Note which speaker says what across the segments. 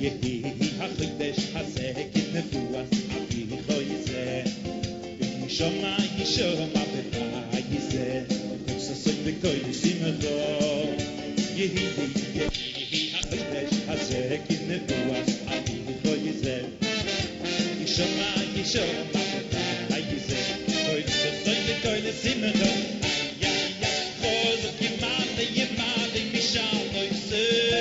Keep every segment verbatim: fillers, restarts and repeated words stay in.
Speaker 1: yehi hachidesh hazeh kin nevuas avi choyze b'yishoma yishoma b'chayze toksasoy b'koy simcho yehi yehi hachidesh hazeh kin nevuas avi choyze b'yishoma yishoma b'chayze toksasoy b'koy simcho ya ya chozo kimale yemale mishaloy se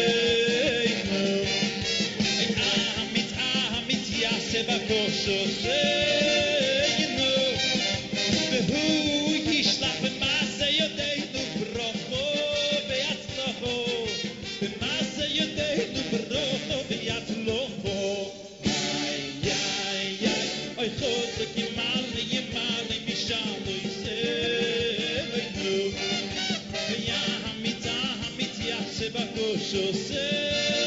Speaker 1: Sebakosho say you know behu yishlach b'maseh yodeinu brocho v'yatzlocho b'maseh yodeinu brocho v'yatzlocho ay ay ay oy chosek yimale yimale mishalo yiseinu v'yahamita hamitia sebakosho say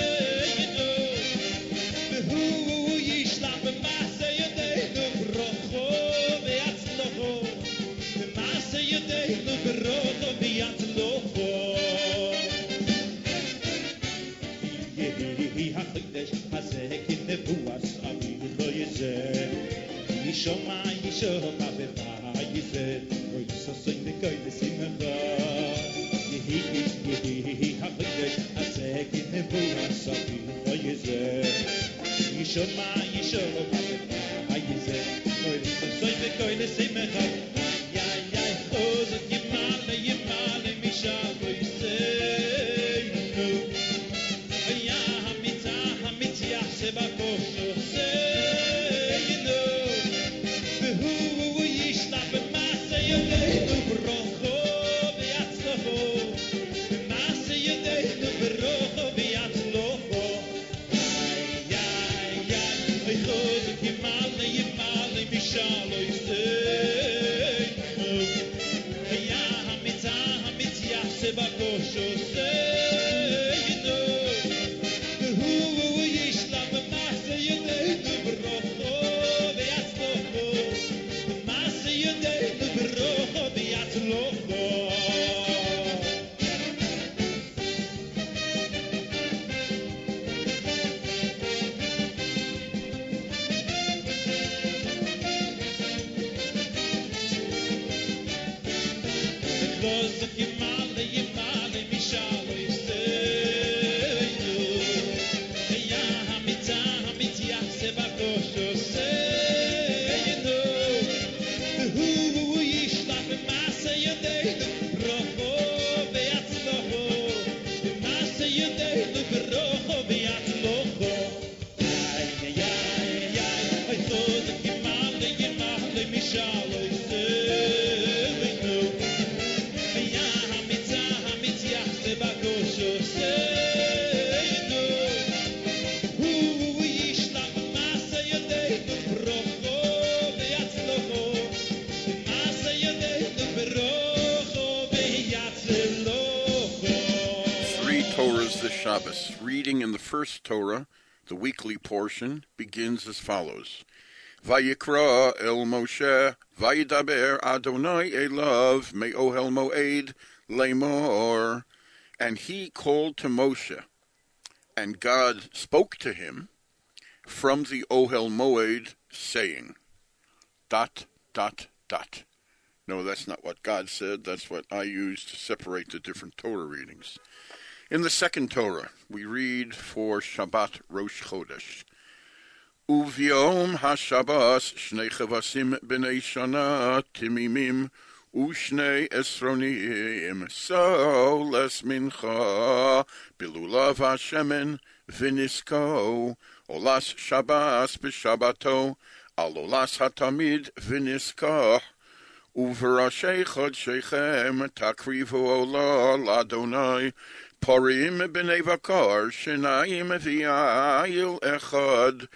Speaker 1: Yishoma Yishoma b'chayze Oisosoy b'koy b'simcha Yehi Yehi hachidesh hazeh kin nevuas avi choyze Yishoma Yishoma b'chayze Oisosoy b'koy b'simcha Ya ya chozek yimale yimale mishalo yiseinu Ya hamitzah hamitzah sebakosho
Speaker 2: Shabbos. Reading in the first Torah, the weekly portion, begins as follows. Vayikra el Moshe, Vayidaber Adonai elav me'ohel moed lemor. And he called to Moshe, and God spoke to him from the Ohel Moed, saying, dot, dot, dot. No, that's not what God said. That's what I used to separate the different Torah readings. In the second Torah, we read for Shabbat Rosh Chodesh. Uvyom HaShabbos shnei chavasim b'nei shana timimim ushnei esronim soles mincha bilulav hashemen v'nisko olas Shabbos b'Shabbato al olas hatamid v'nisko uverashei chodshechem takrivu ola l'Adonai Porim b'nei vakar, shenayim v'yayil echad,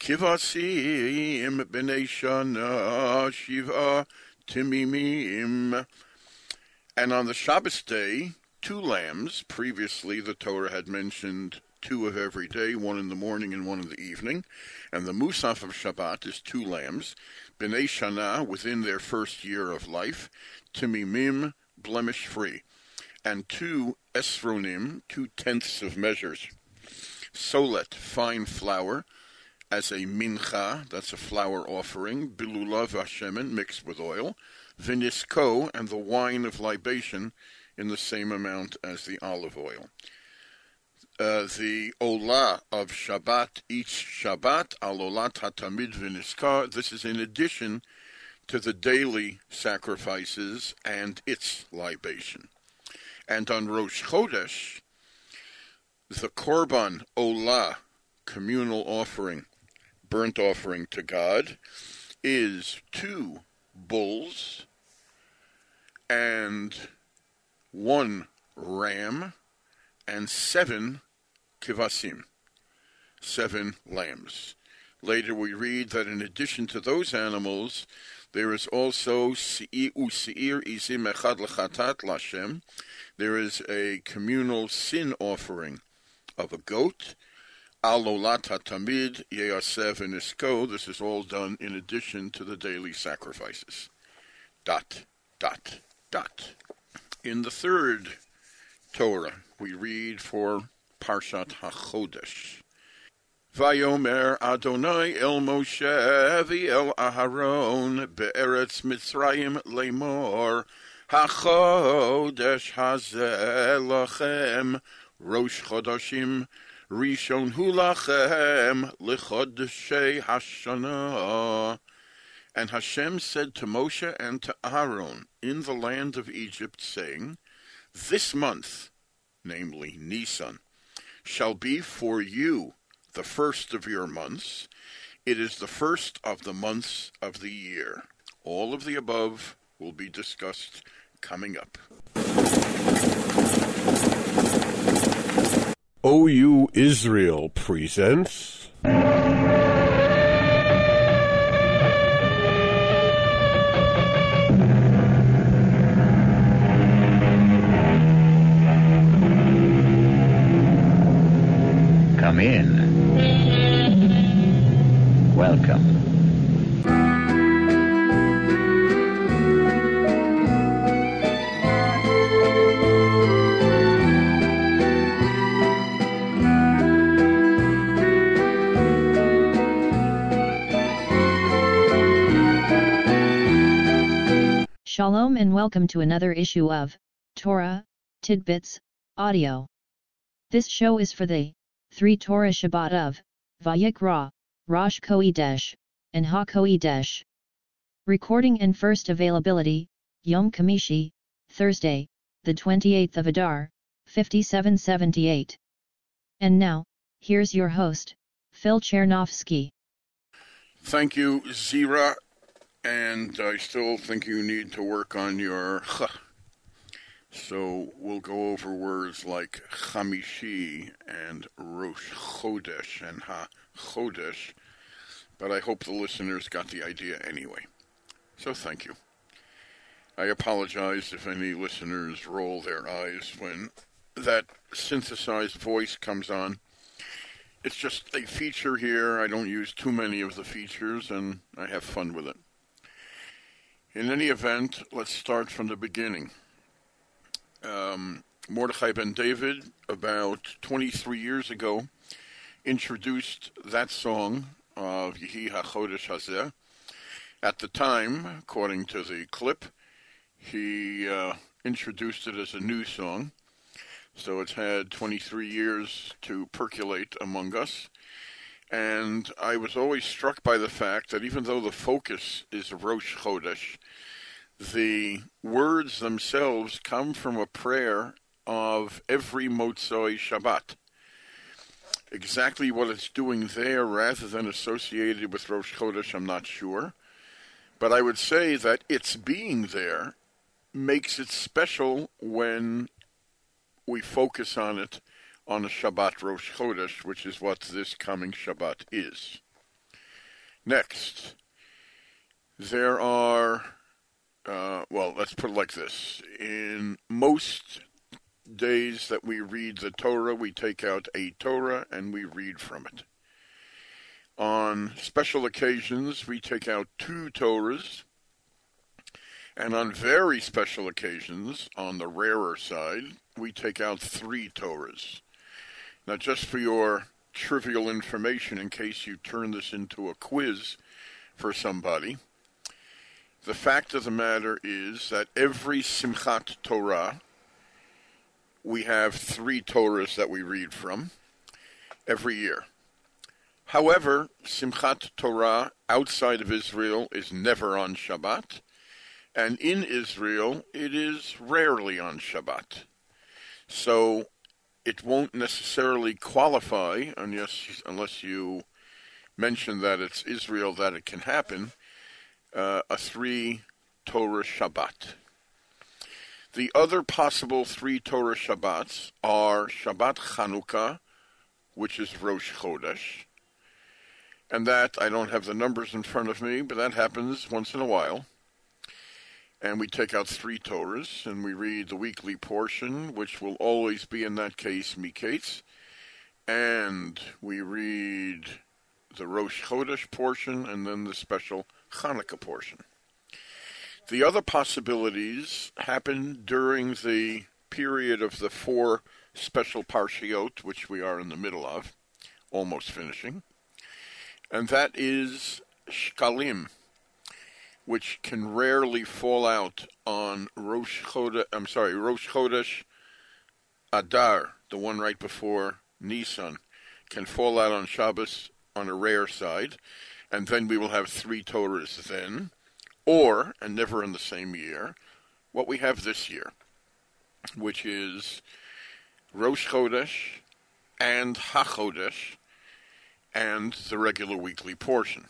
Speaker 2: kivasim b'nei shana, shiva timimim. And on the Shabbos day, two lambs. Previously, the Torah had mentioned two of every day, one in the morning and one in the evening. And the Musaf of Shabbat is two lambs, b'nei shana, within their first year of life, timimim, blemish-free. And two esronim, two tenths of measures. solet, fine flour, as a mincha, that's a flour offering, bilulav hashemen, mixed with oil, vinisko, and the wine of libation in the same amount as the olive oil. Uh, the olah of Shabbat, each Shabbat, al olat hatamid viniska, this is in addition to the daily sacrifices and its libation. And on Rosh Chodesh, the korban olah, communal offering, burnt offering to God, is two bulls and one ram and seven kivasim, seven lambs. Later we read that in addition to those animals, there is also se'ir u'se'ir izim echad l'chatat l'Hashem. There is a communal sin offering of a goat. Al olat hatamid ye'aseh v'nisko. This is all done in addition to the daily sacrifices. Dot, dot, dot. In the third Torah, we read for Parshat HaChodesh. Vayomer Adonai el Moshe v'el Aharon be'eretz Mitzrayim lemor HaChodesh hazeh lachem Rosh Chodashim Rishon hu lachem l'chodeshei Hashanah. And Hashem said to Moshe and to Aaron in the land of Egypt, saying, this month, namely Nisan, shall be for you the first of your months. It is the first of the months of the year. All of the above will be discussed coming up.
Speaker 3: O U Israel presents
Speaker 4: Come in. Welcome.
Speaker 5: Shalom and welcome to another issue of Torah Tidbits Audio. This show is for the three Torah Shabbat of Vayikra, Rosh Chodesh, and Ha Chodesh. Recording and first availability, Yom Khamishi, Thursday, the twenty-eighth of Adar, fifty-seven seventy-eight. And now, here's your host, Phil Chernovsky.
Speaker 2: Thank you, Zira. And I still think you need to work on your ch. So we'll go over words like Chamishi and Rosh Chodesh and Ha Chodesh, but I hope the listeners got the idea anyway. So thank you. I apologize if any listeners roll their eyes when that synthesized voice comes on. It's just a feature here. I don't use too many of the features, and I have fun with it. In any event, let's start from the beginning. Um, Mordechai ben David, about twenty-three years ago, introduced that song of Yehi HaChodesh Hazeh. At the time, according to the clip, he uh, introduced it as a new song. So it's had twenty-three years to percolate among us. And I was always struck by the fact that even though the focus is Rosh Chodesh, the words themselves come from a prayer of every Motzoi Shabbat. Exactly what it's doing there rather than associated with Rosh Chodesh, I'm not sure. But I would say that its being there makes it special when we focus on it on a Shabbat Rosh Chodesh, which is what this coming Shabbat is. Next, there are, uh, well, let's put it like this. In most days that we read the Torah, we take out a Torah and we read from it. On special occasions, we take out two Torahs, and on very special occasions, on the rarer side, we take out three Torahs. Now, just for your trivial information in case you turn this into a quiz for somebody. The fact of the matter is that every Simchat Torah, we have three Torahs that we read from every year. However, Simchat Torah outside of Israel is never on Shabbat, and in Israel it is rarely on Shabbat. So it won't necessarily qualify unless, unless you mention that it's Israel that it can happen, uh, a three Torah Shabbat. The other possible three Torah Shabbats are Shabbat Chanukah, which is Rosh Chodesh, and that, I don't have the numbers in front of me, but that happens once in a while. And we take out three Torahs, and we read the weekly portion, which will always be, in that case, Miketz, and we read the Rosh Chodesh portion, and then the special Chanukah portion. The other possibilities happen during the period of the four special Parshiot, which we are in the middle of, almost finishing, and that is Shkalim, which can rarely fall out on Rosh Chodesh, I'm sorry, Rosh Chodesh Adar, the one right before Nisan, can fall out on Shabbos on a rare side, and then we will have three Torahs then, or, and never in the same year, what we have this year, which is Rosh Chodesh and HaChodesh and the regular weekly portion.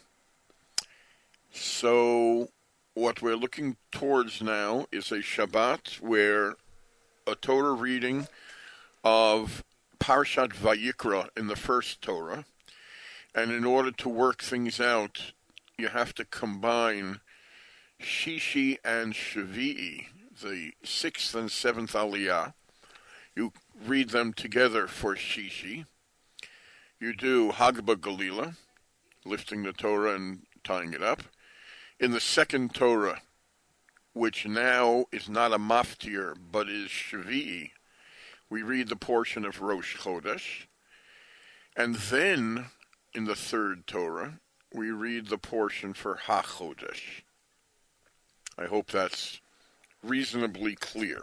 Speaker 2: So what we're looking towards now is a Shabbat where a Torah reading of Parshat Vayikra in the first Torah, and in order to work things out, you have to combine Shishi and Shvi'i, the sixth and seventh Aliyah. You read them together for Shishi. You do Hagba Galila, lifting the Torah and tying it up. In the second Torah, which now is not a maftir, but is Shvi'i, we read the portion of Rosh Chodesh. And then, in the third Torah, we read the portion for HaChodesh. I hope that's reasonably clear.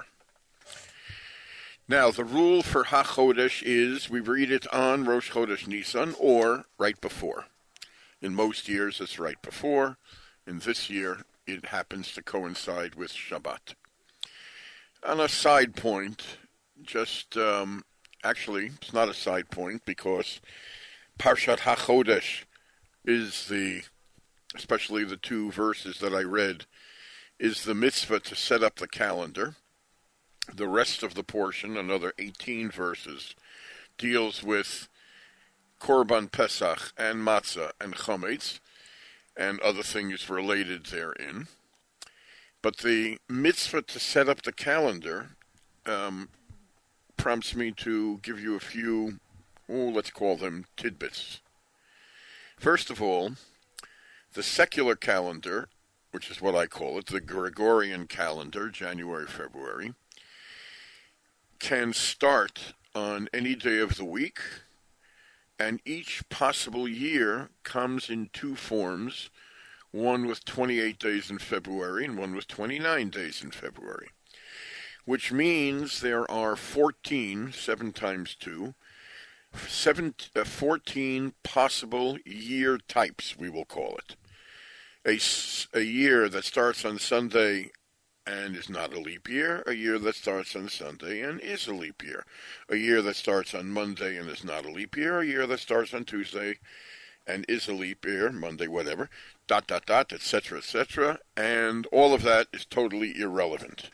Speaker 2: Now, the rule for HaChodesh is we read it on Rosh Chodesh Nisan or right before. In most years, it's right before. In this year, it happens to coincide with Shabbat. On a side point, just, um, actually, it's not a side point because Parshat HaChodesh is the, especially the two verses that I read, is the mitzvah to set up the calendar. The rest of the portion, another eighteen verses, deals with Korban Pesach and Matzah and Chometz and other things related therein. But the mitzvah to set up the calendar um, prompts me to give you a few, oh, let's call them tidbits. First of all, the secular calendar, which is what I call it, the Gregorian calendar, January, February, can start on any day of the week, and each possible year comes in two forms, one with twenty-eight days in February and one with twenty-nine days in February, which means there are fourteen, seven times two, seven, uh, fourteen possible year types, we will call it. A, a year that starts on Sunday and is not a leap year, a year that starts on Sunday and is a leap year, a year that starts on Monday and is not a leap year, a year that starts on Tuesday and is a leap year, Monday, whatever, dot, dot, dot, et cetera, et cetera, and all of that is totally irrelevant.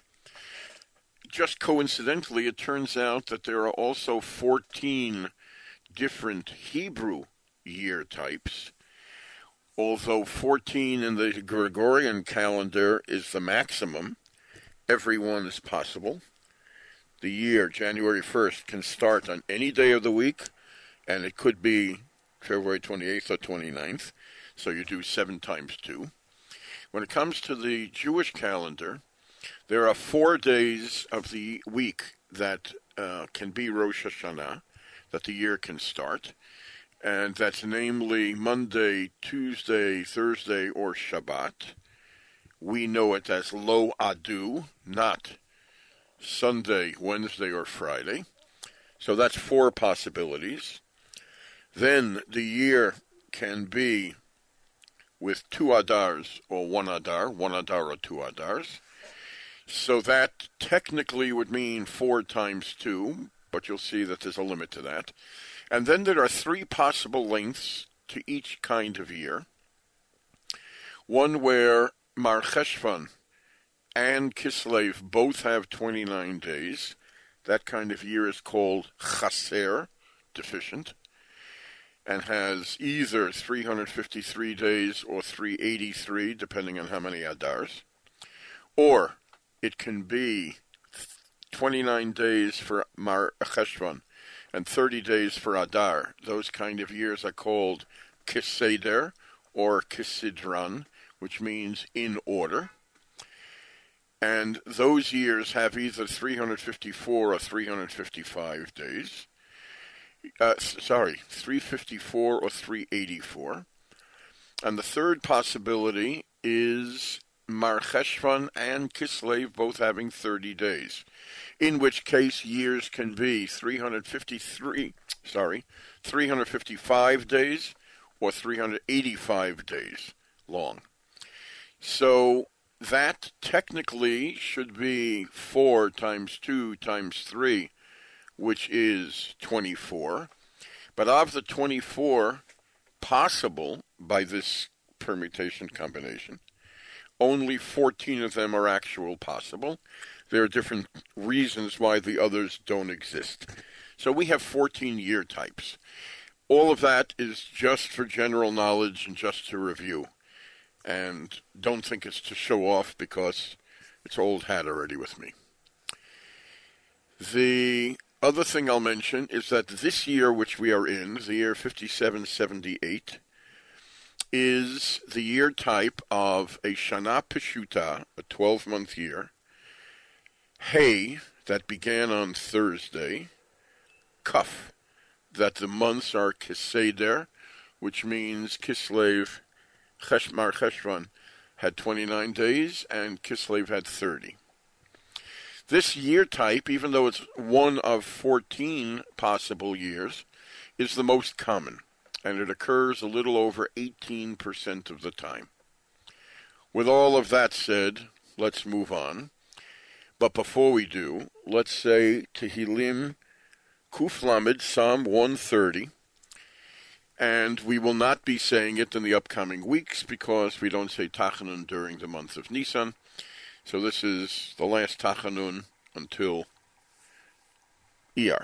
Speaker 2: Just coincidentally, it turns out that there are also fourteen different Hebrew year types, although fourteen in the Gregorian calendar is the maximum. Every one is possible. The year, January first, can start on any day of the week, and it could be February twenty-eighth or twenty-ninth, so you do seven times two. When it comes to the Jewish calendar, there are four days of the week that uh, can be Rosh Hashanah, that the year can start, and that's namely Monday, Tuesday, Thursday, or Shabbat. We know it as Lo Adu, not Sunday, Wednesday, or Friday. So that's four possibilities. Then the year can be with two Adars or one Adar, one Adar or two Adars. So that technically would mean four times two, but you'll see that there's a limit to that. And then there are three possible lengths to each kind of year. One where Mar Cheshvan and Kislev both have twenty-nine days. That kind of year is called Chaser, deficient, and has either three hundred fifty-three days or three hundred eighty-three, depending on how many Adars. Or it can be twenty-nine days for Mar Cheshvan and thirty days for Adar. Those kind of years are called Kiseder or Kisidran, which means in order. And those years have either three hundred fifty-four or three hundred fifty-five days. Uh, sorry, three hundred fifty-four or three hundred eighty-four. And the third possibility is Mar Cheshvan and Kislev both having thirty days, in which case years can be three hundred fifty-three, sorry, three hundred fifty-five days or three hundred eighty-five days long. So that technically should be four times two times three, which is twenty-four. But of the twenty-four possible by this permutation combination, only fourteen of them are actual possible. There are different reasons why the others don't exist. So we have fourteen year types. All of that is just for general knowledge and just to review. And don't think it's to show off because it's old hat already with me. The other thing I'll mention is that this year which we are in, the year fifty-seven seventy-eight, is the year type of a Shana Peshuta, a twelve-month year, Hey, that began on Thursday, Kuf, that the months are Kiseder, which means Kislev, Mar Cheshvan had twenty-nine days, and Kislev had thirty. This year type, even though it's one of fourteen possible years, is the most common, and it occurs a little over eighteen percent of the time. With all of that said, let's move on. But before we do, let's say Tehillim Kuf Lamed, Psalm one thirty. And we will not be saying it in the upcoming weeks because we don't say Tachanun during the month of Nisan. So this is the last Tachanun until Iyar.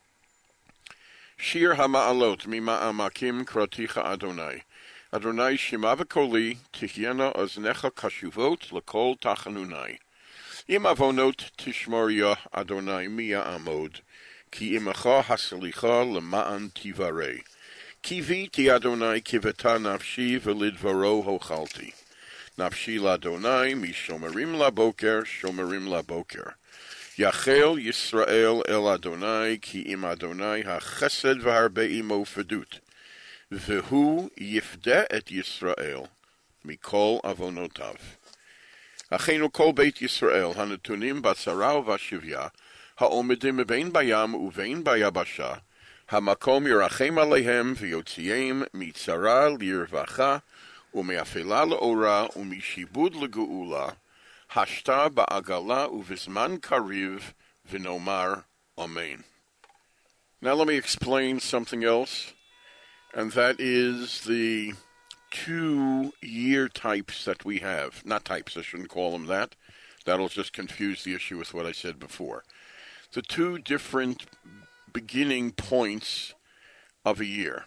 Speaker 2: Shir HaMa'alot Mima'amakim Kraticha Adonai. Adonai Shema v'koli Tihyena Oznecha Kashuvot L'kol Tachanunai. Im Avonot Tishmor Adonai Miya Amod Ki Imacha Hasalicha L'ma'an Tivarei. Kiviti Adonai kiveta nafshi v'lidvaro hochalti. Nafshi l'Adonai mishomerim laboker shomerim laboker. Yachel Yisrael el Adonai ki im Adonai hachesed v'harbe imo fedut. V'hu yifde et Yisrael mikol avonotav. Achenu kol beit Yisrael hanatunim batzara v'ashivya ha'omedim bein bayam uvein bayabasha. Hamakom yirachem alehem v'yotziim mitzara lirvacha u'me'afela le'ora u'mishibud le'geula hashta ba'agala u'vizman kariv v'nomar amen. Now let me explain something else, and that is the two year types that we have. Not types, I shouldn't call them that. That'll just confuse the issue with what I said before. The two different beginning points of a year.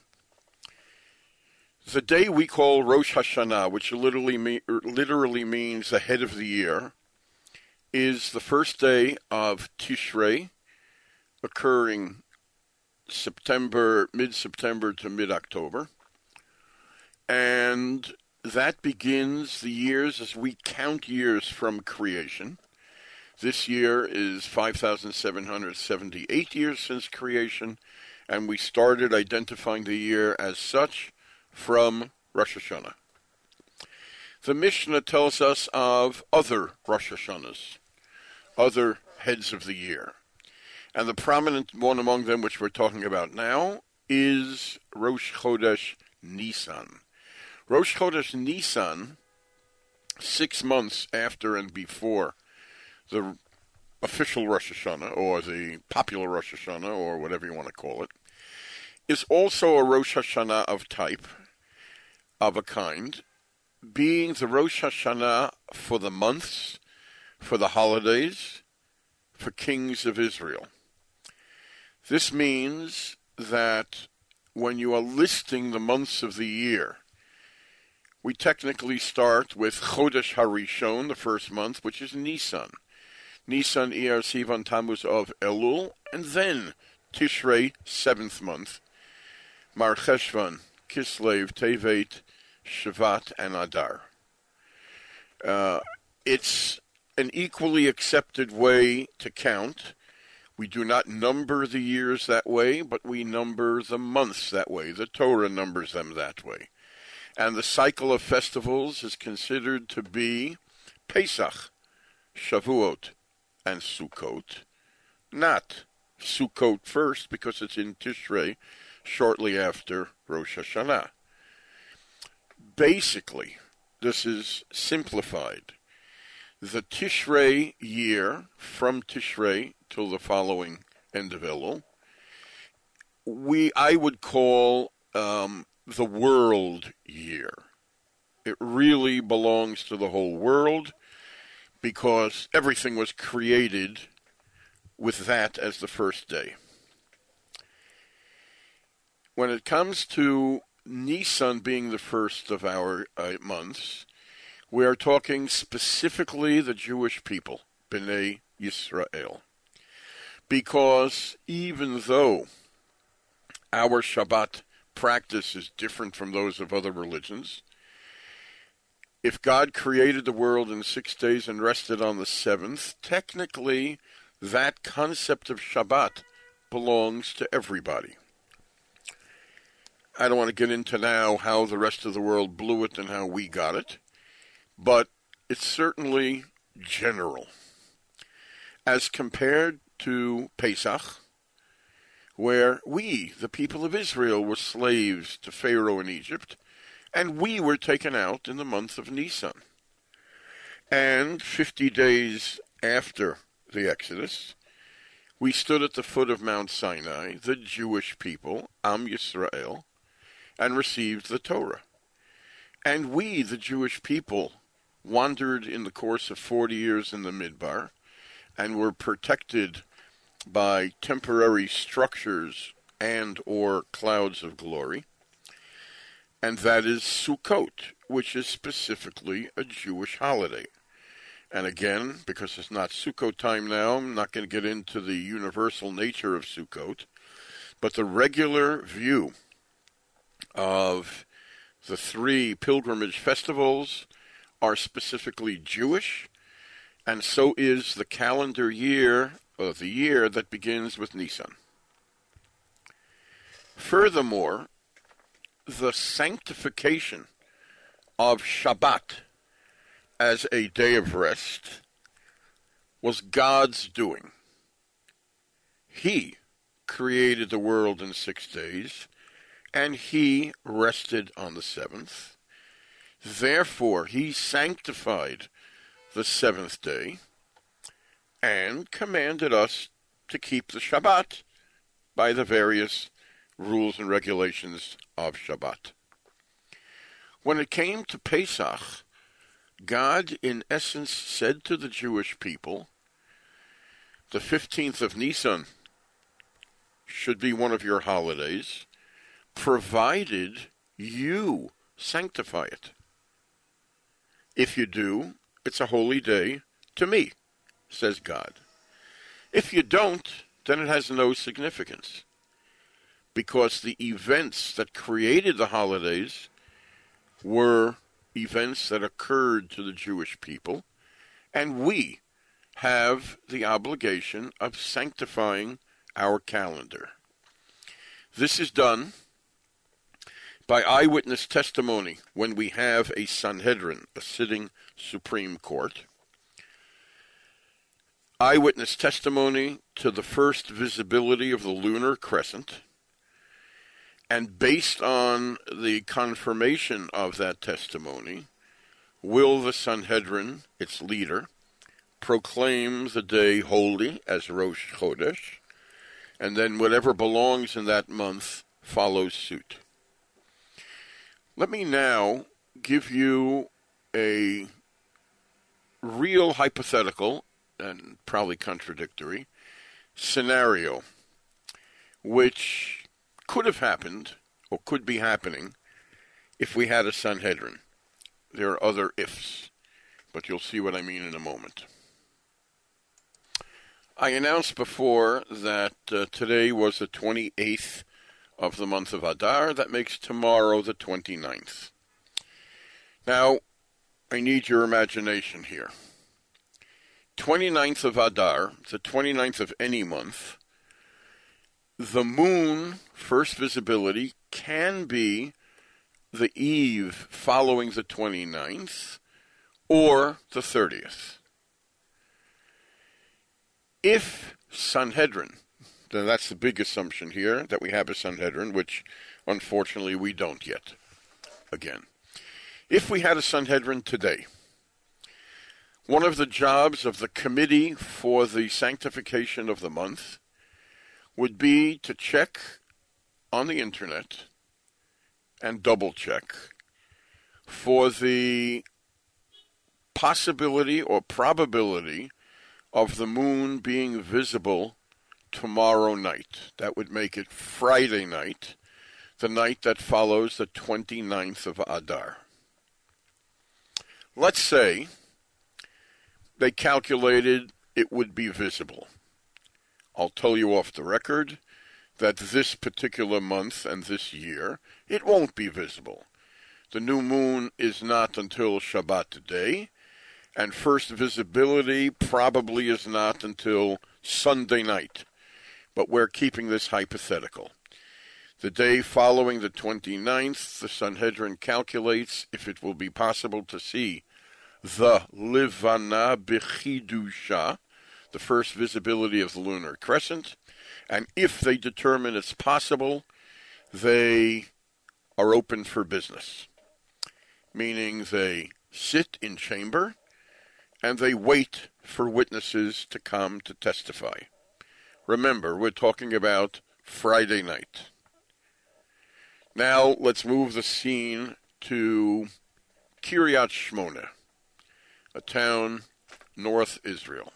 Speaker 2: The day we call Rosh Hashanah, which literally, me- literally means the head of the year, is the first day of Tishrei, occurring September, mid-September to mid-October. And that begins the years as we count years from creation. This year is five thousand seven hundred seventy-eight years since creation, and we started identifying the year as such from Rosh Hashanah. The Mishnah tells us of other Rosh Hashanahs, other heads of the year. And the prominent one among them, which we're talking about now, is Rosh Chodesh Nisan. Rosh Chodesh Nisan, six months after and before the official Rosh Hashanah, or the popular Rosh Hashanah, or whatever you want to call it, is also a Rosh Hashanah of type, of a kind, being the Rosh Hashanah for the months, for the holidays, for kings of Israel. This means that when you are listing the months of the year, we technically start with Chodesh Harishon, the first month, which is Nisan. Nisan, Iyar, Sivan, Tammuz, of Elul, and then Tishrei, seventh month, Mar Cheshvan, Kislev, Tevet, Shvat, and Adar. Uh, it's an equally accepted way to count. We do not number the years that way, but we number the months that way. The Torah numbers them that way. And the cycle of festivals is considered to be Pesach, Shavuot, and Sukkot. Not Sukkot first, because it's in Tishrei, shortly after Rosh Hashanah. Basically, this is simplified. The Tishrei year, from Tishrei till the following end of Elul, we I would call um, the world year. It really belongs to the whole world, because everything was created with that as the first day. When it comes to Nisan being the first of our uh, months, we are talking specifically the Jewish people, Bnei Yisrael. Because even though our Shabbat practice is different from those of other religions, if God created the world in six days and rested on the seventh, technically that concept of Shabbat belongs to everybody. I don't want to get into now how the rest of the world blew it and how we got it, but it's certainly general. As compared to Pesach, where we, the people of Israel, were slaves to Pharaoh in Egypt, and we were taken out in the month of Nisan. And fifty days after the Exodus, we stood at the foot of Mount Sinai, the Jewish people, Am Yisrael, and received the Torah. And we, the Jewish people, wandered in the course of forty years in the Midbar, and were protected by temporary structures and or clouds of glory. And that is Sukkot, which is specifically a Jewish holiday. And again, because it's not Sukkot time now, I'm not going to get into the universal nature of Sukkot, but the regular view of the three pilgrimage festivals are specifically Jewish, and so is the calendar year of the year that begins with Nisan. Furthermore, the sanctification of Shabbat as a day of rest was God's doing. He created the world in six days, and he rested on the seventh. Therefore, he sanctified the seventh day and commanded us to keep the Shabbat by the various rules and regulations of Shabbat. When it came to Pesach, God, in essence, said to the Jewish people, the fifteenth of Nisan should be one of your holidays, provided you sanctify it. If you do, it's a holy day to me, says God. If you don't, then it has no significance, because the events that created the holidays were events that occurred to the Jewish people, and we have the obligation of sanctifying our calendar. This is done by eyewitness testimony when we have a Sanhedrin, a sitting Supreme Court. Eyewitness testimony to the first visibility of the lunar crescent. And based on the confirmation of that testimony, will the Sanhedrin, its leader, proclaim the day holy as Rosh Chodesh, and then whatever belongs in that month follows suit. Let me now give you a real hypothetical, and probably contradictory, scenario, which could have happened, or could be happening, if we had a Sanhedrin. There are other ifs, but you'll see what I mean in a moment. I announced before that uh, today was the twenty-eighth of the month of Adar. That makes tomorrow the twenty-ninth. Now, I need your imagination here. twenty-ninth of Adar, the twenty-ninth of any month, the moon, first visibility, can be the eve following the twenty-ninth or the thirtieth. If Sanhedrin, then that's the big assumption here, that we have a Sanhedrin, which unfortunately we don't yet. Again, if we had a Sanhedrin today, one of the jobs of the committee for the sanctification of the month would be to check on the internet and double check for the possibility or probability of the moon being visible tomorrow night. That would make it Friday night, the night that follows the twenty-ninth of Adar. Let's say they calculated it would be visible. I'll tell you off the record that this particular month and this year, it won't be visible. The new moon is not until Shabbat today, and first visibility probably is not until Sunday night. But we're keeping this hypothetical. The day following the twenty-ninth, the Sanhedrin calculates if it will be possible to see the Livana B'chidusha, the first visibility of the lunar crescent, and if they determine it's possible, they are open for business, meaning they sit in chamber and they wait for witnesses to come to testify. Remember, we're talking about Friday night. Now, let's move the scene to Kiryat Shmona, a town north Israel.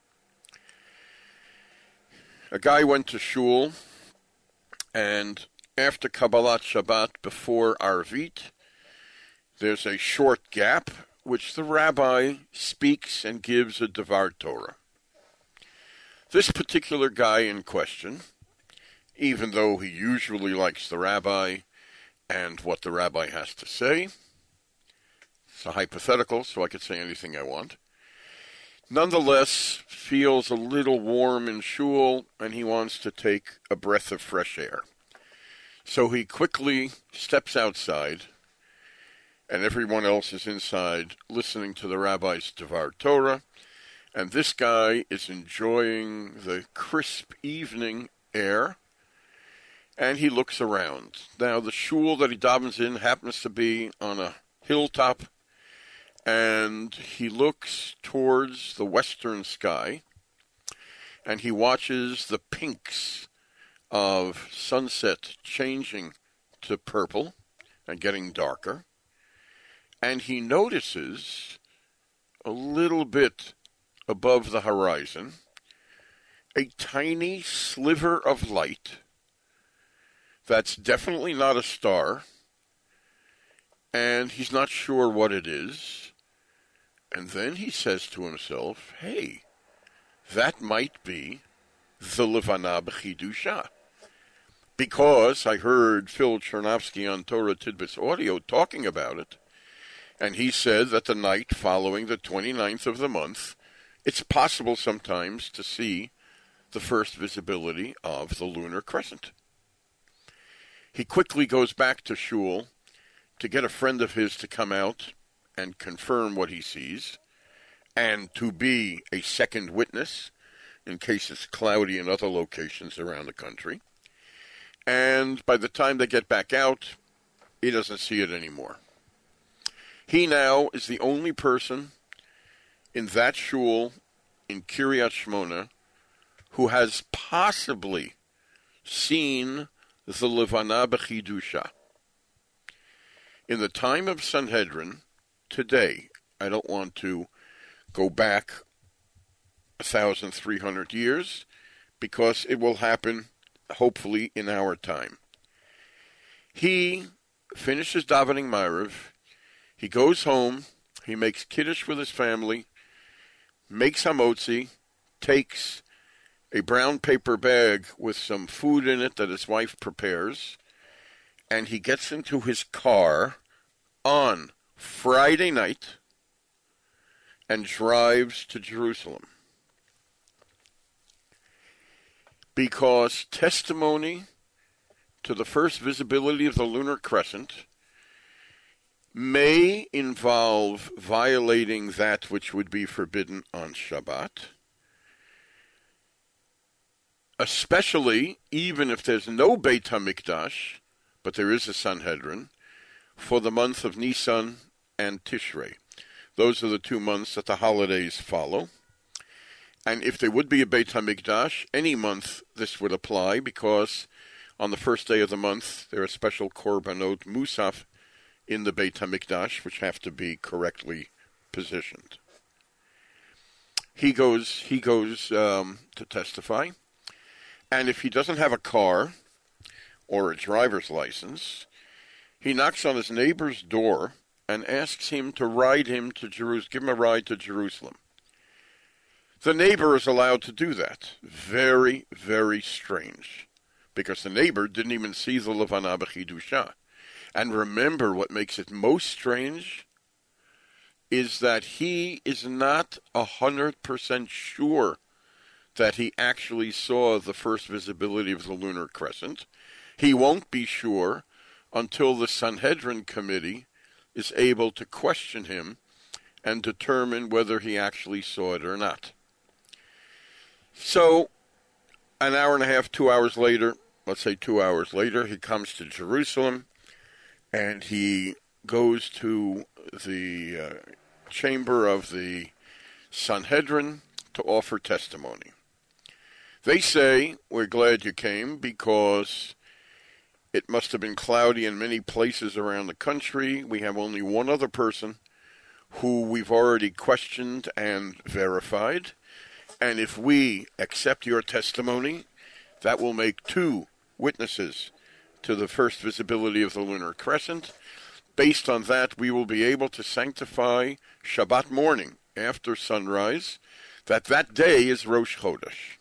Speaker 2: A guy went to shul, and after Kabbalat Shabbat, before Arvit, there's a short gap which the rabbi speaks and gives a Devar Torah. This particular guy in question, even though he usually likes the rabbi and what the rabbi has to say, it's a hypothetical, so I could say anything I want, nonetheless feels a little warm in shul, and he wants to take a breath of fresh air. So he quickly steps outside, and everyone else is inside listening to the rabbi's Devar Torah, and this guy is enjoying the crisp evening air, and he looks around. Now, the shul that he davens in happens to be on a hilltop, and he looks towards the western sky, and he watches the pinks of sunset changing to purple and getting darker, and he notices a little bit above the horizon a tiny sliver of light that's definitely not a star, and he's not sure what it is. And then he says to himself, hey, that might be the Levana B'chidusha. Because I heard Phil Chernovsky on Torah Tidbits Audio talking about it, and he said that the night following the twenty-ninth of the month, it's possible sometimes to see the first visibility of the lunar crescent. He quickly goes back to shul to get a friend of his to come out and confirm what he sees, and to be a second witness in case it's cloudy in other locations around the country. And by the time they get back out, he doesn't see it anymore. He now is the only person in that shul in Kiryat Shmona who has possibly seen the Levana B'chidusha. In the time of Sanhedrin, today, I don't want to go back one thousand three hundred years, because it will happen, hopefully, in our time. He finishes davening Ma'ariv, he goes home, he makes Kiddush with his family, makes hamotzi, takes a brown paper bag with some food in it that his wife prepares, and he gets into his car on Friday night and drives to Jerusalem. Because testimony to the first visibility of the lunar crescent may involve violating that which would be forbidden on Shabbat, especially even if there's no Beit HaMikdash, but there is a Sanhedrin, for the month of Nisan and Tishrei. Those are the two months that the holidays follow. And if there would be a Beit HaMikdash, any month this would apply, because on the first day of the month there are special korbanot musaf in the Beit HaMikdash, which have to be correctly positioned. He goes, he goes um, to testify, and if he doesn't have a car or a driver's license, he knocks on his neighbor's door and asks him to ride him to Jerusalem, give him a ride to Jerusalem. The neighbor is allowed to do that. Very, very strange, because the neighbor didn't even see the Levana B'chidusha. And remember, what makes it most strange is that he is not a hundred percent sure that he actually saw the first visibility of the lunar crescent. He won't be sure until the Sanhedrin committee is able to question him and determine whether he actually saw it or not. So, an hour and a half, two hours later, let's say two hours later, he comes to Jerusalem, and he goes to the uh, chamber of the Sanhedrin to offer testimony. They say, we're glad you came because it must have been cloudy in many places around the country. We have only one other person who we've already questioned and verified. And if we accept your testimony, that will make two witnesses to the first visibility of the lunar crescent. Based on that, we will be able to sanctify Shabbat morning after sunrise, that that day is Rosh Chodesh.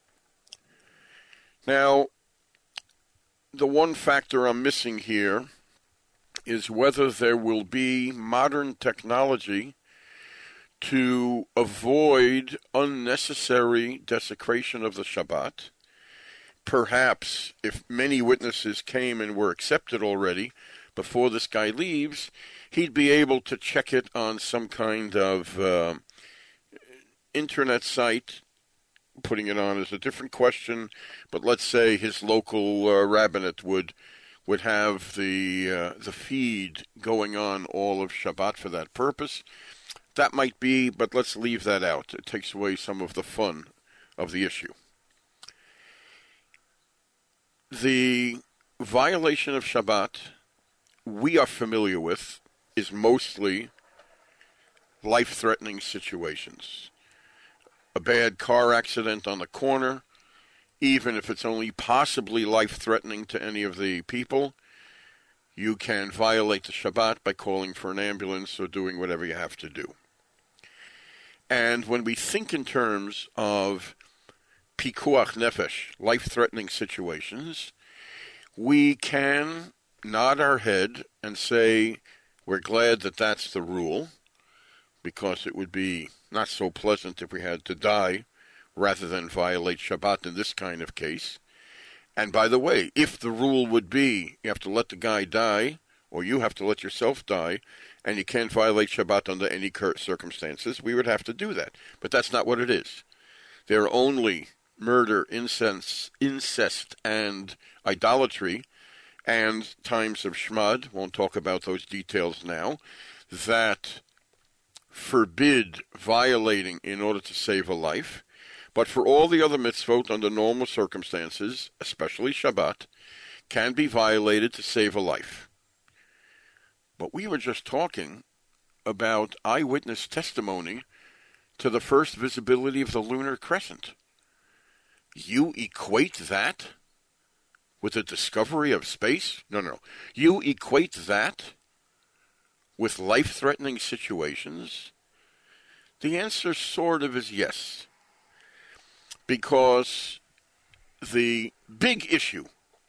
Speaker 2: Now, the one factor I'm missing here is whether there will be modern technology to avoid unnecessary desecration of the Shabbat. Perhaps if many witnesses came and were accepted already before this guy leaves, he'd be able to check it on some kind of uh, internet site. Putting it on is a different question, but let's say his local uh, rabbinate would would have the uh, the feed going on all of Shabbat for that purpose. That might be, but let's leave that out. It takes away some of the fun of the issue. The violation of Shabbat we are familiar with is mostly life-threatening situations. A bad car accident on the corner, even if it's only possibly life-threatening to any of the people, you can violate the Shabbat by calling for an ambulance or doing whatever you have to do. And when we think in terms of pikuach nefesh, life-threatening situations, we can nod our head and say we're glad that that's the rule, because it would be not so pleasant if we had to die rather than violate Shabbat in this kind of case. And by the way, if the rule would be you have to let the guy die, or you have to let yourself die, and you can't violate Shabbat under any circumstances, we would have to do that. But that's not what it is. They're only murder, incest, incest, and idolatry, and times of Shmad, won't talk about those details now, that forbid violating in order to save a life. But for all the other mitzvot under normal circumstances, especially Shabbat, can be violated to save a life. But we were just talking about eyewitness testimony to the first visibility of the lunar crescent. You equate that with the discovery of space? No, no. You equate that with life-threatening situations? The answer sort of is yes. Because the big issue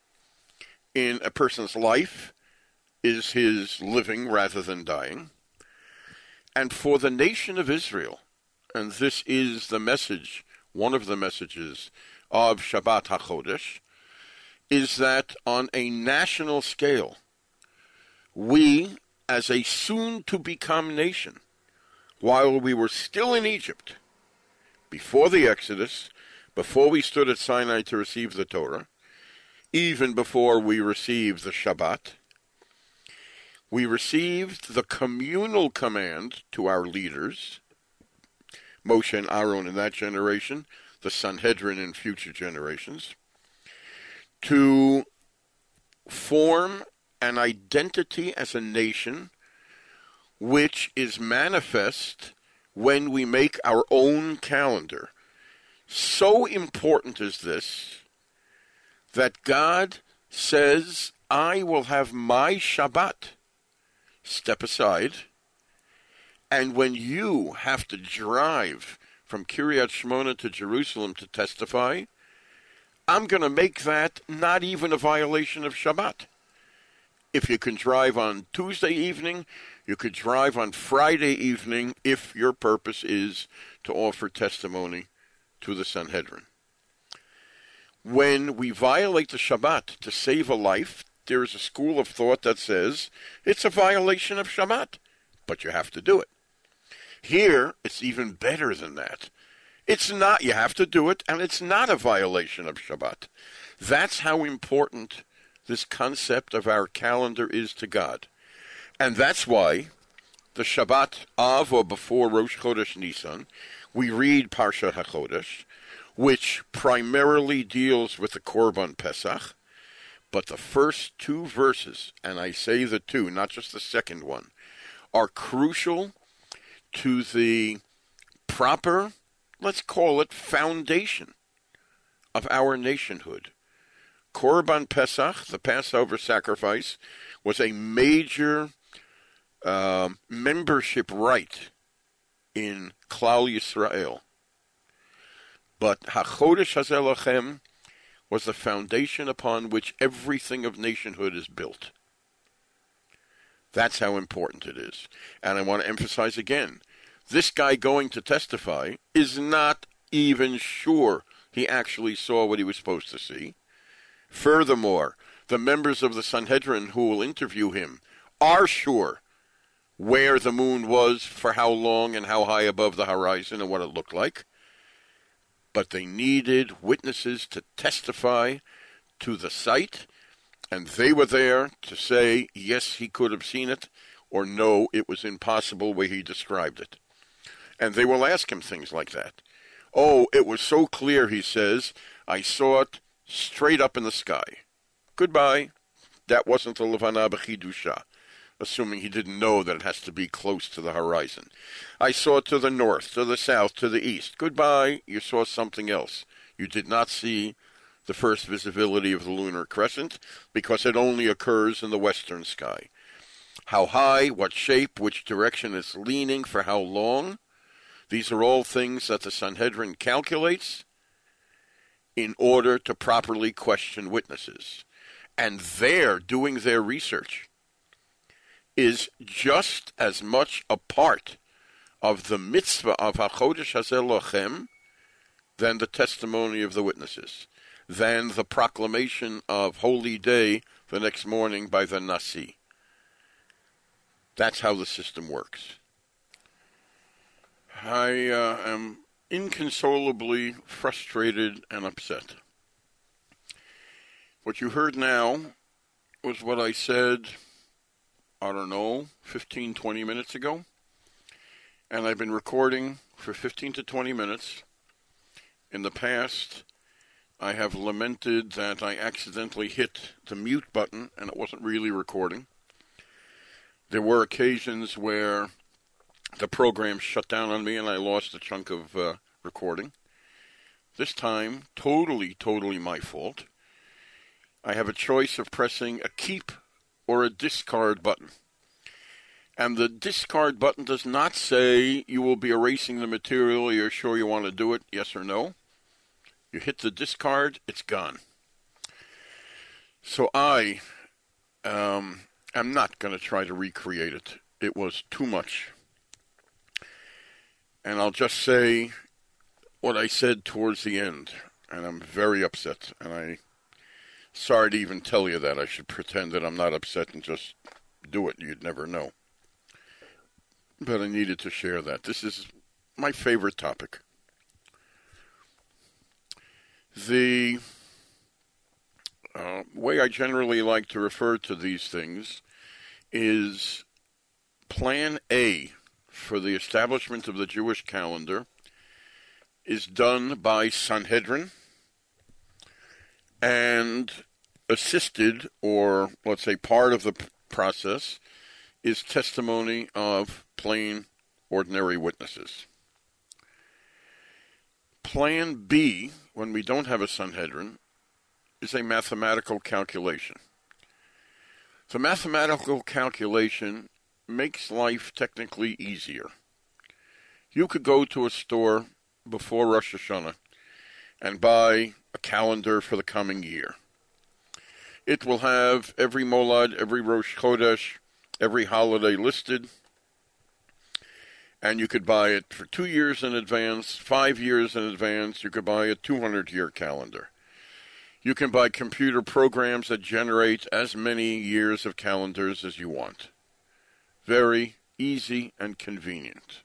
Speaker 2: in a person's life is his living rather than dying. And for the nation of Israel, and this is the message, one of the messages of Shabbat HaChodesh, is that on a national scale, we, as a soon-to-become nation, while we were still in Egypt, before the Exodus, before we stood at Sinai to receive the Torah, even before we received the Shabbat, we received the communal command to our leaders, Moshe and Aaron in that generation, the Sanhedrin in future generations, to form an identity as a nation which is manifest when we make our own calendar. So important is this that God says, I will have my Shabbat. Step aside. And when you have to drive from Kiryat Shmona to Jerusalem to testify, I'm going to make that not even a violation of Shabbat. If you can drive on Tuesday evening, you could drive on Friday evening if your purpose is to offer testimony to the Sanhedrin. When we violate the Shabbat to save a life, there is a school of thought that says it's a violation of Shabbat, but you have to do it. Here, it's even better than that. It's not, you have to do it, and it's not a violation of Shabbat. That's how important this concept of our calendar is to God. And that's why the Shabbat Av, or before Rosh Chodesh Nisan, we read Parshat HaChodesh, which primarily deals with the Korban Pesach, but the first two verses, and I say the two, not just the second one, are crucial to the proper, let's call it, foundation of our nationhood. Korban Pesach, the Passover sacrifice, was a major uh, membership rite in Klal Yisrael. But HaChodesh Hazeh Lachem was the foundation upon which everything of nationhood is built. That's how important it is. And I want to emphasize again, this guy going to testify is not even sure he actually saw what he was supposed to see. Furthermore, the members of the Sanhedrin who will interview him are sure where the moon was, for how long, and how high above the horizon, and what it looked like. But they needed witnesses to testify to the sight, and they were there to say, yes, he could have seen it, or no, it was impossible where he described it. And they will ask him things like that. Oh, it was so clear, he says, I saw it straight up in the sky. Goodbye. That wasn't a Levana B'chidusha, assuming he didn't know that it has to be close to the horizon. I saw it to the north, to the south, to the east. Goodbye, you saw something else. You did not see the first visibility of the lunar crescent, because it only occurs in the western sky. How high, what shape, which direction it's leaning, for how long, these are all things that the Sanhedrin calculates in order to properly question witnesses. And they're doing their research is just as much a part of the mitzvah of HaChodesh Hazeh Lachem than the testimony of the witnesses. than the proclamation of Holy Day the next morning by the Nasi. That's how the system works. I uh, am inconsolably frustrated and upset. What you heard now was what I said, I don't know, fifteen, twenty minutes ago. And I've been recording for fifteen to twenty minutes. In the past, I have lamented that I accidentally hit the mute button and it wasn't really recording. There were occasions where the program shut down on me and I lost a chunk of uh, recording. This time, totally, totally my fault. I have a choice of pressing a keep or a discard button. And the discard button does not say you will be erasing the material, you're sure you want to do it, yes or no. You hit the discard, it's gone. So I um, am not going to try to recreate it. It was too much. And I'll just say what I said towards the end. And I'm very upset. And I'm sorry to even tell you that. I should pretend that I'm not upset and just do it. You'd never know. But I needed to share that. This is my favorite topic. The uh, way I generally like to refer to these things is Plan A for the establishment of the Jewish calendar is done by Sanhedrin and assisted, or let's say part of the p- process, is testimony of plain, ordinary witnesses. Plan B, when we don't have a Sanhedrin, is a mathematical calculation. The mathematical calculation makes life technically easier. You could go to a store before Rosh Hashanah and buy a calendar for the coming year. It will have every Molad, every Rosh Chodesh, every holiday listed, and you could buy it for two years in advance, five years in advance. You could buy a two hundred year calendar. You can buy computer programs that generate as many years of calendars as you want. Very easy and convenient.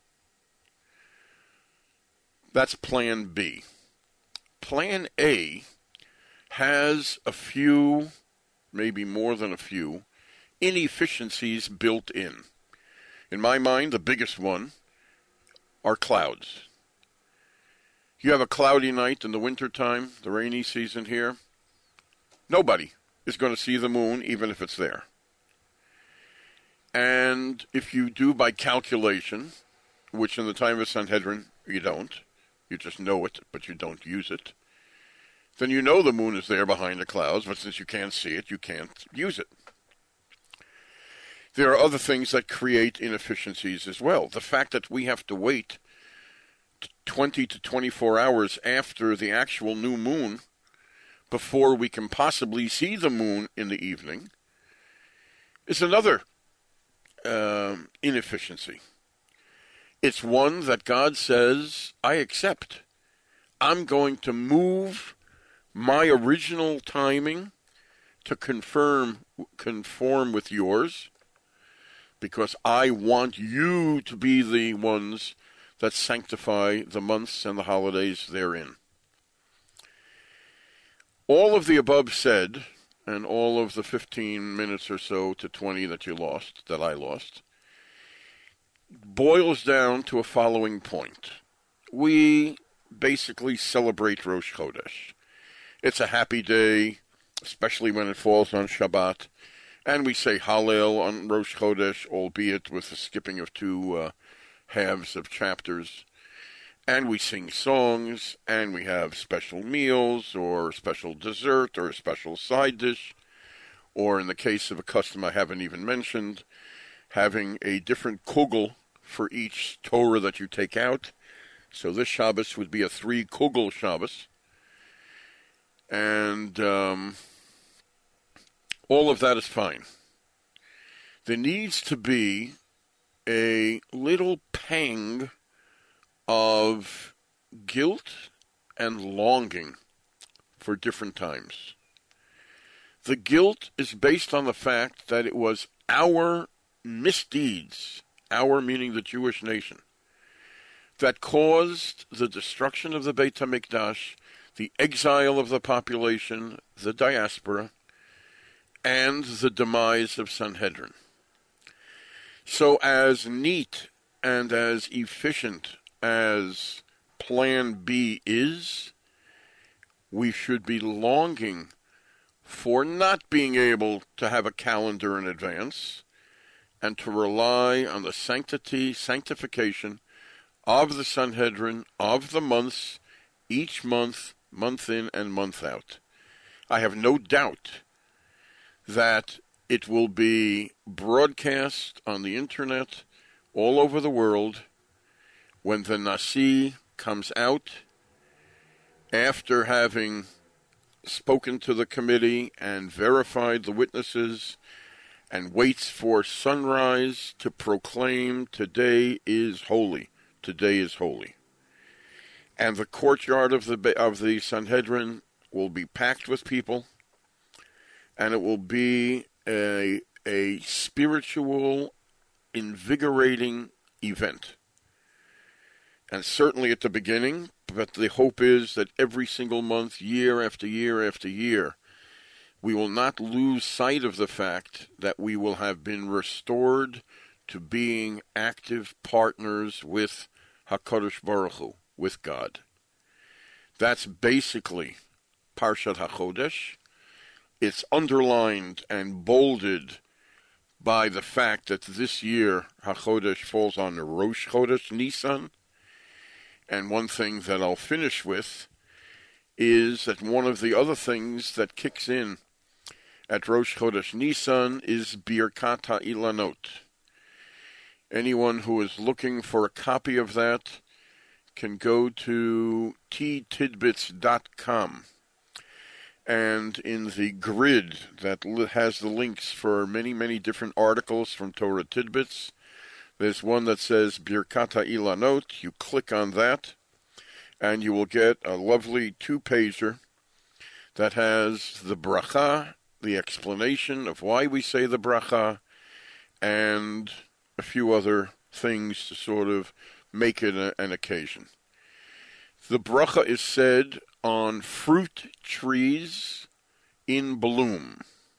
Speaker 2: That's Plan B. Plan A has a few, maybe more than a few, inefficiencies built in. In my mind, the biggest one are clouds. You have a cloudy night in the wintertime, the rainy season here. Nobody is going to see the moon, even if it's there. And if you do by calculation, which in the time of Sanhedrin you don't, you just know it, but you don't use it, then you know the moon is there behind the clouds, but since you can't see it, you can't use it. There are other things that create inefficiencies as well. The fact that we have to wait twenty to twenty-four hours after the actual new moon before we can possibly see the moon in the evening is another um, inefficiency. It's one that God says, I accept. I'm going to move my original timing to confirm, conform with yours, because I want you to be the ones that sanctify the months and the holidays therein. All of the above said, and all of the fifteen minutes or so to twenty that you lost, that I lost, boils down to a following point. We basically celebrate Rosh Chodesh. It's a happy day, especially when it falls on Shabbat. And we say Hallel on Rosh Chodesh, albeit with the skipping of two uh, halves of chapters. And we sing songs, and we have special meals, or special dessert, or a special side dish. Or in the case of a custom I haven't even mentioned, having a different kugel for each Torah that you take out. So this Shabbos would be a three kugel Shabbos. And um, all of that is fine. There needs to be a little pang of guilt and longing for different times. The guilt is based on the fact that it was our misdeeds, our meaning the Jewish nation, that caused the destruction of the Beit HaMikdash, the exile of the population, the diaspora, and the demise of Sanhedrin. So as neat and as efficient as Plan B is, we should be longing for not being able to have a calendar in advance and to rely on the sanctity, sanctification of the Sanhedrin, of the months, each month, month in and month out. I have no doubt that it will be broadcast on the internet all over the world when the Nasi comes out after having spoken to the committee and verified the witnesses and waits for sunrise to proclaim today is holy. Today is holy. And the courtyard of the of the Sanhedrin will be packed with people, and it will be a a spiritual, invigorating event. And certainly at the beginning, but the hope is that every single month, year after year after year, we will not lose sight of the fact that we will have been restored to being active partners with HaKadosh Baruch Hu, with God. That's basically Parshat HaChodesh. It's underlined and bolded by the fact that this year HaChodesh falls on Rosh Chodesh Nisan. And one thing that I'll finish with is that one of the other things that kicks in at Rosh Chodesh Nisan is Birkat HaIlanot. Anyone who is looking for a copy of that can go to t tidbits dot com. And in the grid that has the links for many, many different articles from Torah Tidbits, there's one that says Birkat HaIlanot. You click on that, and you will get a lovely two-pager that has the bracha, the explanation of why we say the bracha, and a few other things to sort of make it a, an occasion. The bracha is said on fruit trees in bloom.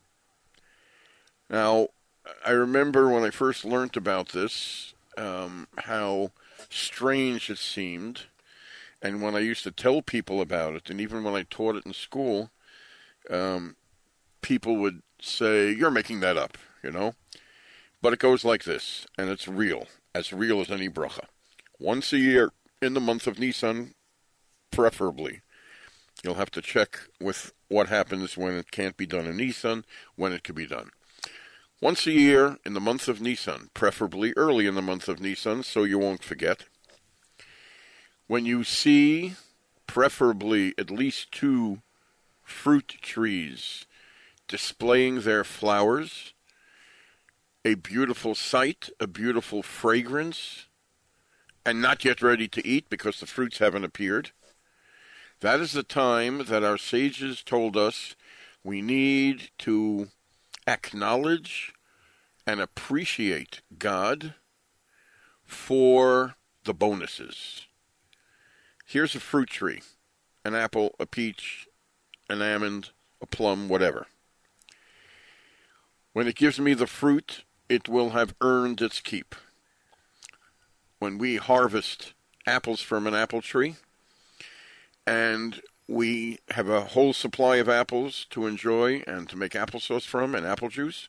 Speaker 2: Now, I remember when I first learned about this, um, how strange it seemed, and when I used to tell people about it, and even when I taught it in school, um, people would say, "You're making that up," you know? But it goes like this, and it's real, as real as any bracha. Once a year, in the month of Nisan, preferably, you'll have to check with what happens when it can't be done in Nisan, when it can be done. Once a year, in the month of Nisan, preferably early in the month of Nisan, so you won't forget, when you see, preferably at least two fruit trees displaying their flowers, a beautiful sight, a beautiful fragrance, and not yet ready to eat because the fruits haven't appeared, that is the time that our sages told us we need to acknowledge and appreciate God for the bonuses. Here's a fruit tree, an apple, a peach, an almond, a plum, whatever. When it gives me the fruit, it will have earned its keep. When we harvest apples from an apple tree, and we have a whole supply of apples to enjoy and to make applesauce from and apple juice,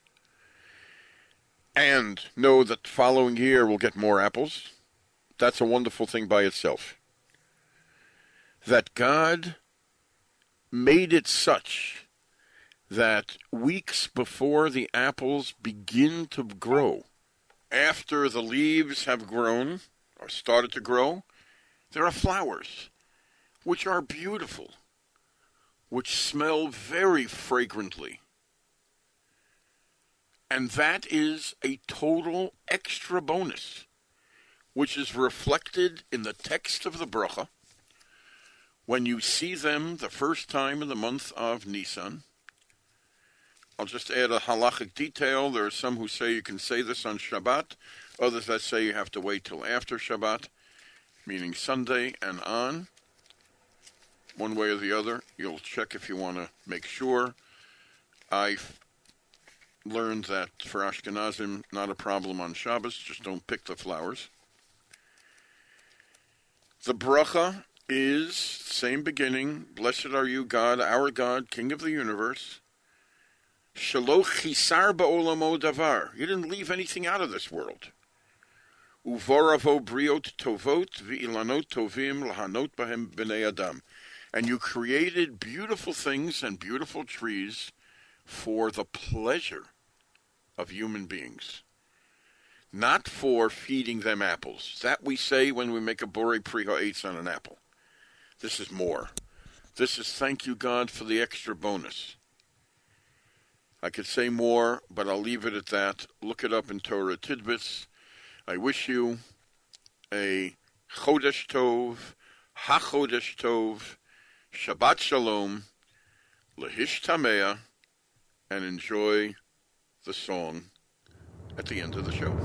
Speaker 2: and know that the following year we'll get more apples, that's a wonderful thing by itself. That God made it such that weeks before the apples begin to grow, after the leaves have grown or started to grow, there are flowers, which are beautiful, which smell very fragrantly. And that is a total extra bonus, which is reflected in the text of the bracha, when you see them the first time in the month of Nisan. I'll just add a halachic detail. There are some who say you can say this on Shabbat. Others that say you have to wait till after Shabbat, meaning Sunday and on. One way or the other. You'll check if you want to make sure. I've learned that for Ashkenazim, not a problem on Shabbos. Just don't pick the flowers. The bracha is same beginning. Blessed are you, God, our God, King of the universe. Shelo chisar ba'olamo davar. You didn't leave anything out of this world. Uvoravo briot tovot v'ilanot tovim lahanot bahem b'nei adam. And you created beautiful things and beautiful trees for the pleasure of human beings. Not for feeding them apples. That we say when we make a borei pri ha'etz on an apple. This is more. This is thank you, God, for the extra bonus. I could say more, but I'll leave it at that. Look it up in Torah Tidbits. I wish you a Chodesh Tov, HaChodesh Tov, Shabbat Shalom, Lehish Tamea, and enjoy the song at the end of the show.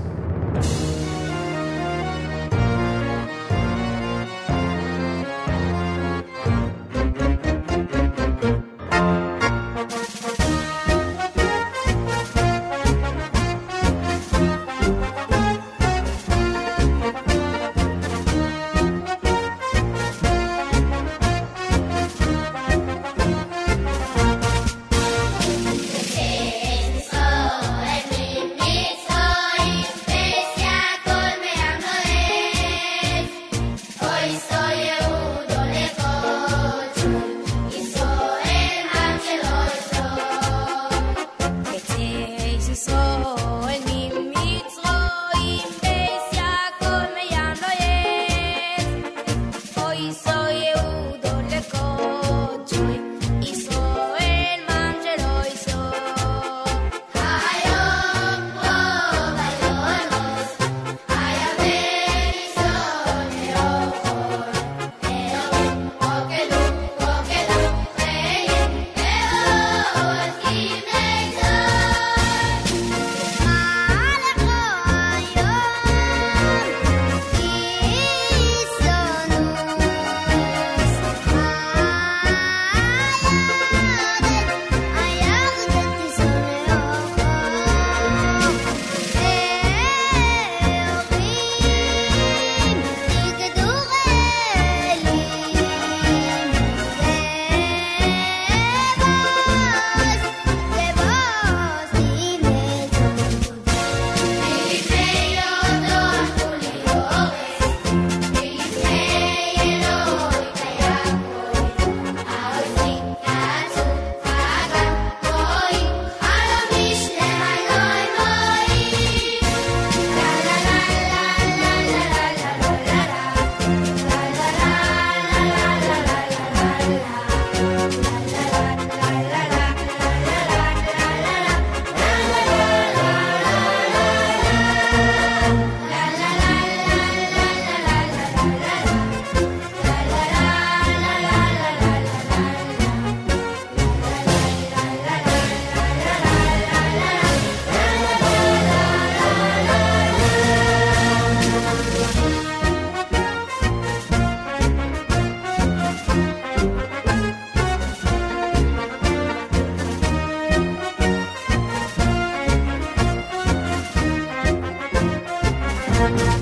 Speaker 6: Thank you.